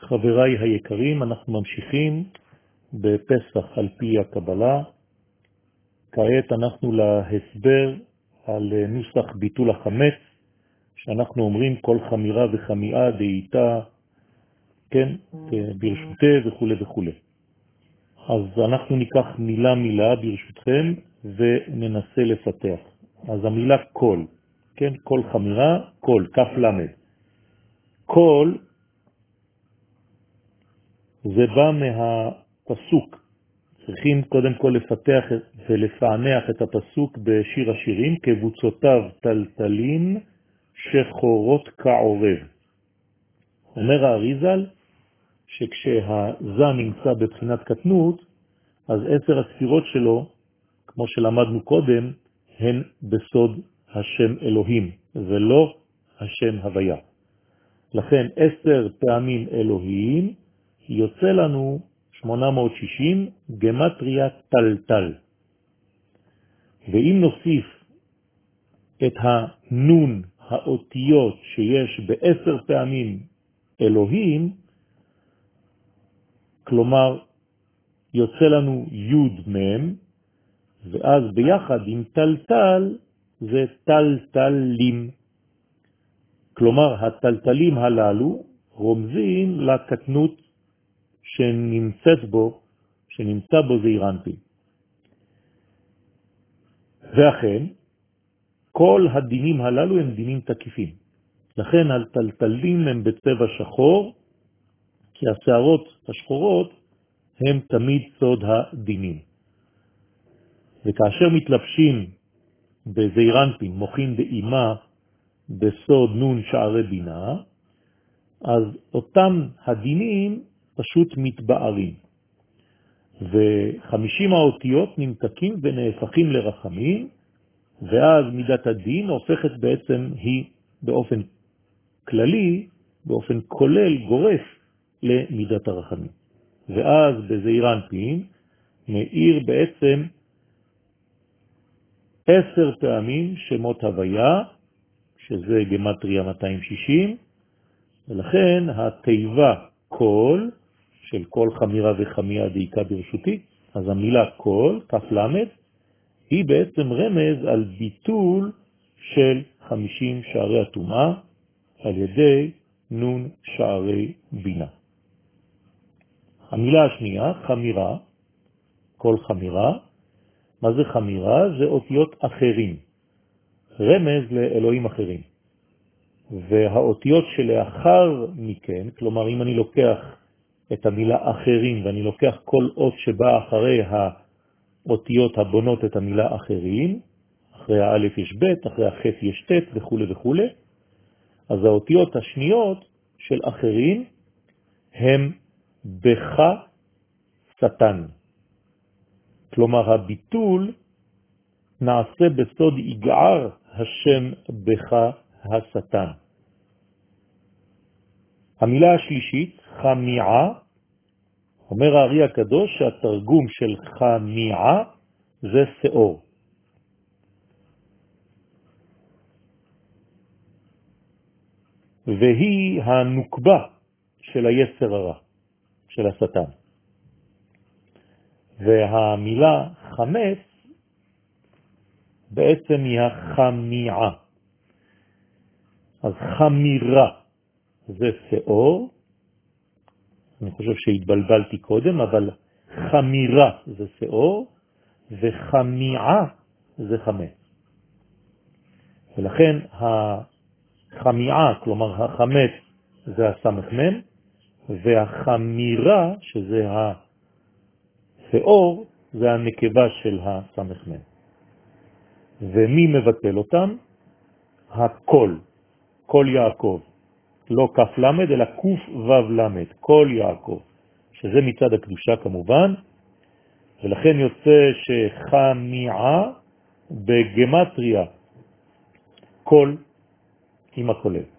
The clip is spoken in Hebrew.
חבריי היקרים, אנחנו ממשיכים בפסח על פי הקבלה. כעת אנחנו להסבר על נוסח ביטול החמץ, שאנחנו אומרים כל חמירה וחמיאה דאיתה, כן, ברשותי וכו' וכו'. אז אנחנו ניקח מילה מילה ברשותכם וננסה לפתח. אז המילה כל, כן, כל חמירה, כל, כף למד. כל זה בא מהפסוק. צריכים קודם כל לפתח ולפענח את הפסוק בשיר השירים, כבוצותיו טלטלים שחורות כעורב. אומר האריזל שכשהזה נמצא בבחינת קטנות, אז 10 הספירות שלו, כמו שלמדנו קודם, הן בסוד השם אלוהים, ולא השם הוויה. לכן 10 פעמים אלוהים, יוצא לנו 860 גמטריה טלטל. ואם נוסיף את הנון האותיות שיש ב10 פעמים אלוהים, כלומר יוצא לנו י' מ', ואז ביחד עם טלטל זה טלטלים. כלומר הטלטלים הללו רומזים לקטנות שנמצא בו זעיר אנפין. ואכן, כל הדינים הללו הם דינים תקיפים. לכן הטלטלים הם בצבע שחור, כי השערות השחורות הם תמיד סוד הדינים. וכאשר מתלבשים בזעיר אנפין, מוחין דאימה, בסוד נון שערי בינה, אז אותם הדינים פשוט מתבארים. ו50 האותיות נמתקים ונהפכים לרחמים, ואז מידת הדין הופכת בעצם היא באופן כללי, באופן כולל, גורף למידת הרחמים. ואז בזעיר אנפין מאיר בעצם 10 פעמים שמות הוויה, שזה גמטריה 260, ולכן התיבה כל, של כל חמירה וחמיאה דאיקה ברשותי, אז המילה כל, כף למד, היא בעצם רמז על ביטול של 50 שערי הטומאה על ידי נון שערי בינה. המילה השנייה, חמירה, כל חמירה. מה זה חמירה? זה אותיות אחרים, רמז לאלוהים אחרים. והאותיות שלאחר מכן, כלומר אם אני לוקח את המילה אחרים ואני לוקח כל אות שבא אחרי האותיות הבונות את המילה אחרים, אחרי האלף יש ב', אחרי הח' יש ת' וכו' וכו', אז האותיות השניות של אחרים הם בך שטן. כלומר הביטול נעשה בסוד יגער השם בך השטן. המילה השלישית, חמיעה, אומר הארי הקדוש שהתרגום של חמיעה זה שאור. והיא הנוקבה של היצר הרע, של השטן. והמילה חמץ בעצם היא החמיעה. אז חמירה זה שאור, אני חושב שהתבלבלתי קודם, אבל חמירה זה שאור, וחמיעה זה חמץ. ולכן החמיעה, כלומר החמץ, זה הסמ"ם, והחמירה, שזה השאור, זה הנקבה של הסמ"ם. ומי מבטל אותם? הכל, כל יעקב. לא כף למד, אלא קוף וו למד, כל יעקב, שזה מצד הקדושה כמובן, ולכן יוצא שחמיעה בגמטריה, כל עם הכולל.